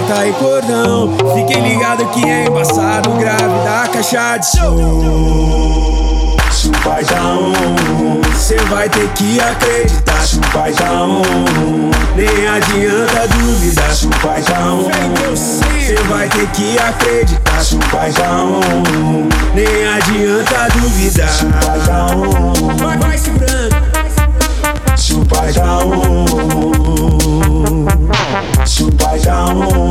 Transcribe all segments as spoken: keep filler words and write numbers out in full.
aberta e cordão. Fiquem ligados que é embaçado, grave da caixa de som. Se o pai dá um, cê vai ter que acreditar. Se o pai dá um, nem adianta duvidar. Se o pai dá um, cê vai ter que acreditar. Se o pai dá um, nem adianta duvidar. Se o pai dá um, vai, vai segurando. Se o pai dá um, se o pai dá um,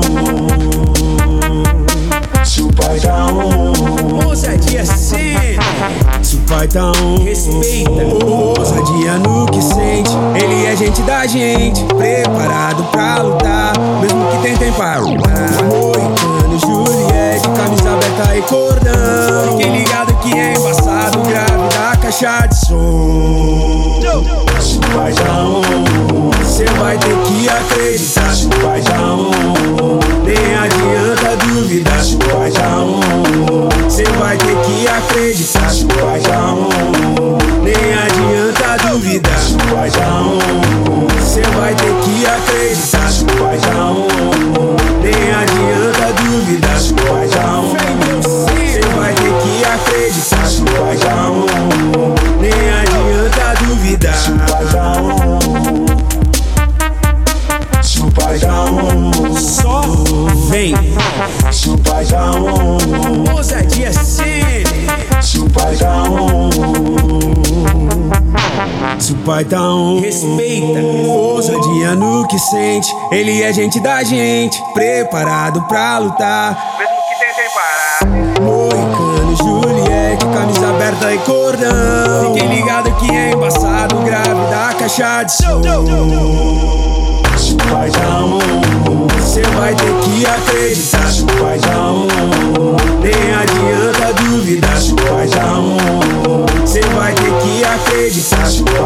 se o pai dá um, ousadia sempre. Se o pai dá um, respeita, ousadia no que sente. Ele é gente da gente, preparado pra lutar, mesmo que tentem parar. Moicano, Juliette, camisa aberta e cordão. Fiquem ligado que é embaçado, grave da caixa de som. Se o pai dá um, cê vai ter que acreditar. Se o pai dá um, nem adianta duvidar. Se o pai dá um, cê vai ter que acreditar. Se o pai dá um, nem adianta duvidar. Se o pai dá um, cê vai ter que acreditar. Se o pai dá um, nem adianta duvidar. Se o pai dá um, cê vai ter que acreditar. Se o pai dá um, nem adianta duvidar. Se o pai dá um, se o pai dá um, só vem. Se o pai dá um, ousadia sempre. Se o pai dá um, se o pai dá um, respeita, ousadia no que sente. Ele é gente da gente, preparado pra lutar, mesmo que tentem parar. Moicano, Juliette, camisa aberta e cordão. Fiquem ligados que é embaçado, grave da caixa de som. Se o pai dá um, cê vai ter que acreditar. Se o pai dá um, nem adianta duvidar. Se o pai dá um, cê vai ter que acreditar. Se o pai